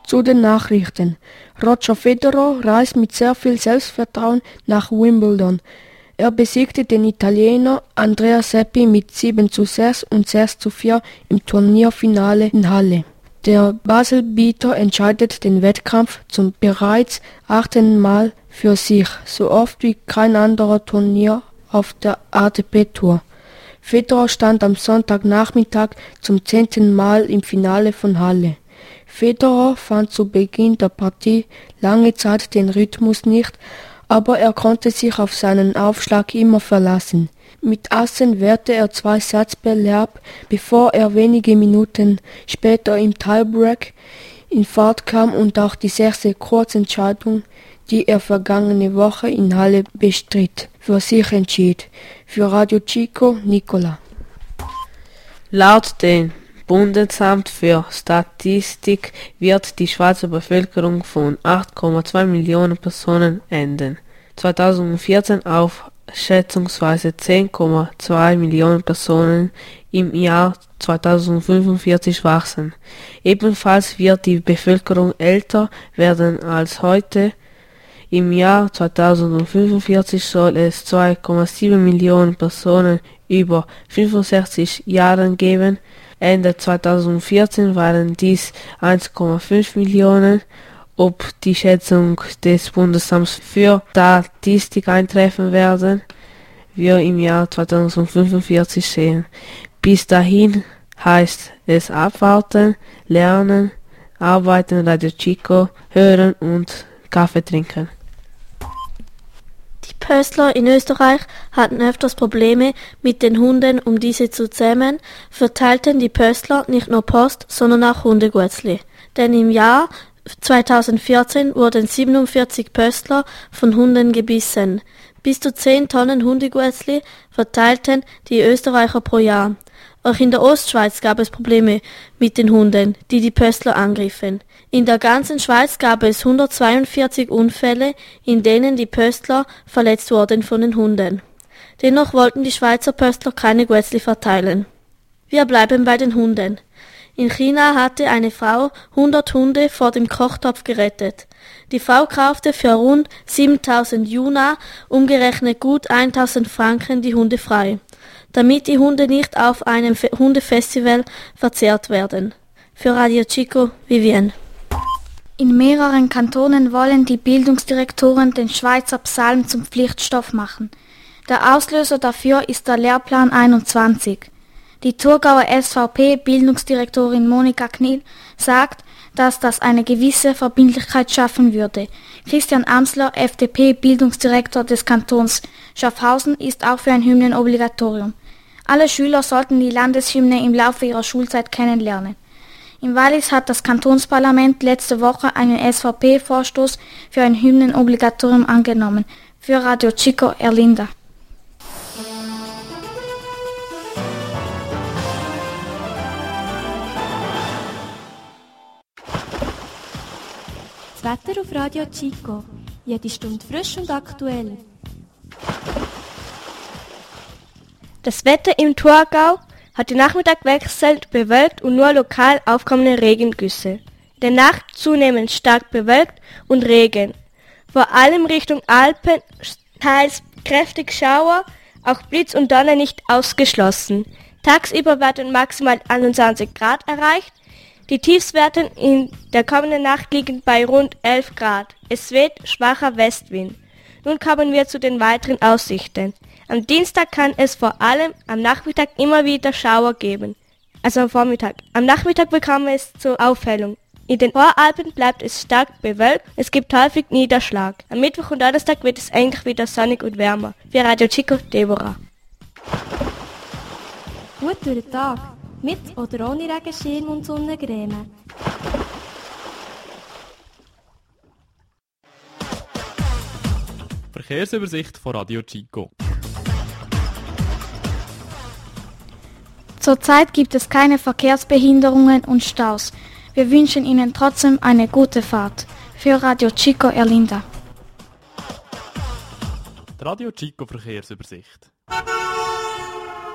Zu den Nachrichten. Roger Federer reist mit sehr viel Selbstvertrauen nach Wimbledon. Er besiegte den Italiener Andrea Seppi mit 7:6 und 6:4 im Turnierfinale in Halle. Der Baselbieter entscheidet den Wettkampf zum bereits 8. Mal für sich, so oft wie kein anderer Turnier auf der ATP-Tour. Federer stand am Sonntagnachmittag zum 10. Mal im Finale von Halle. Federer fand zu Beginn der Partie lange Zeit den Rhythmus nicht, aber er konnte sich auf seinen Aufschlag immer verlassen. Mit Assen wehrte er 2 Satzbälle ab, bevor er wenige Minuten später im Tiebreak in Fahrt kam und auch die 6. Kurzentscheidung, die er vergangene Woche in Halle bestritt, für sich entschied. Für Radio Chico, Nicola. Laut dem Bundesamt für Statistik wird die Schweizer Bevölkerung von 8,2 Millionen Personen enden. 2014 auf schätzungsweise 10,2 Millionen Personen im Jahr 2045 wachsen. Ebenfalls wird die Bevölkerung älter werden als heute. Im Jahr 2045 soll es 2,7 Millionen Personen über 65 Jahren geben. Ende 2014 waren dies 1,5 Millionen. Ob die Schätzung des Bundesamts für Statistik eintreffen werden, wir im Jahr 2045 sehen. Bis dahin heißt es abwarten, lernen, arbeiten, Radio Chico, hören und Kaffee trinken. Die Pöstler in Österreich hatten öfters Probleme mit den Hunden, um diese zu zähmen, verteilten die Pöstler nicht nur Post, sondern auch Hundeguetzli. Denn im Jahr 2014 wurden 47 Pöstler von Hunden gebissen. Bis zu 10 Tonnen Hundeguetzli verteilten die Österreicher pro Jahr. Auch in der Ostschweiz gab es Probleme mit den Hunden, die die Pöstler angriffen. In der ganzen Schweiz gab es 142 Unfälle, in denen die Pöstler verletzt wurden von den Hunden. Dennoch wollten die Schweizer Pöstler keine Guetzli verteilen. Wir bleiben bei den Hunden. In China hatte eine Frau 100 Hunde vor dem Kochtopf gerettet. Die Frau kaufte für rund 7.000 Juna, umgerechnet gut 1.000 Franken, die Hunde frei, damit die Hunde nicht auf einem Hundefestival verzehrt werden. Für Radio Chico, Vivienne. In mehreren Kantonen wollen die Bildungsdirektoren den Schweizer Psalm zum Pflichtstoff machen. Der Auslöser dafür ist der Lehrplan 21. Die Thurgauer SVP-Bildungsdirektorin Monika Knill sagt, dass das eine gewisse Verbindlichkeit schaffen würde. Christian Amsler, FDP-Bildungsdirektor des Kantons Schaffhausen, ist auch für ein Hymnenobligatorium. Alle Schüler sollten die Landeshymne im Laufe ihrer Schulzeit kennenlernen. Im Wallis hat das Kantonsparlament letzte Woche einen SVP-Vorstoß für ein Hymnenobligatorium angenommen. Für Radio Chico, Erlinda. Das Wetter auf Radio Chico. Jede Stunde frisch und aktuell. Das Wetter im Thurgau hat den Nachmittag wechselnd bewölkt und nur lokal aufkommende Regengüsse. In der Nacht zunehmend stark bewölkt und Regen. Vor allem Richtung Alpen, teils kräftig Schauer, auch Blitz und Donner nicht ausgeschlossen. Tagsüber werden maximal 21 Grad erreicht. Die Tiefstwerte in der kommenden Nacht liegen bei rund 11 Grad. Es weht schwacher Westwind. Nun kommen wir zu den weiteren Aussichten. Am Dienstag kann es vor allem am Nachmittag immer wieder Schauer geben. Also am Vormittag. Am Nachmittag bekommen wir es zur Aufhellung. In den Voralpen bleibt es stark bewölkt, es gibt häufig Niederschlag. Am Mittwoch und Donnerstag wird es eigentlich wieder sonnig und wärmer. Für Radio Chico, Deborah. Gut durch den Tag. Mit oder ohne Regenschirm und Sonnencreme. Verkehrsübersicht von Radio Chico. Zurzeit gibt es keine Verkehrsbehinderungen und Staus. Wir wünschen Ihnen trotzdem eine gute Fahrt. Für Radio Chico, Erlinda. Die Radio Chico Verkehrsübersicht.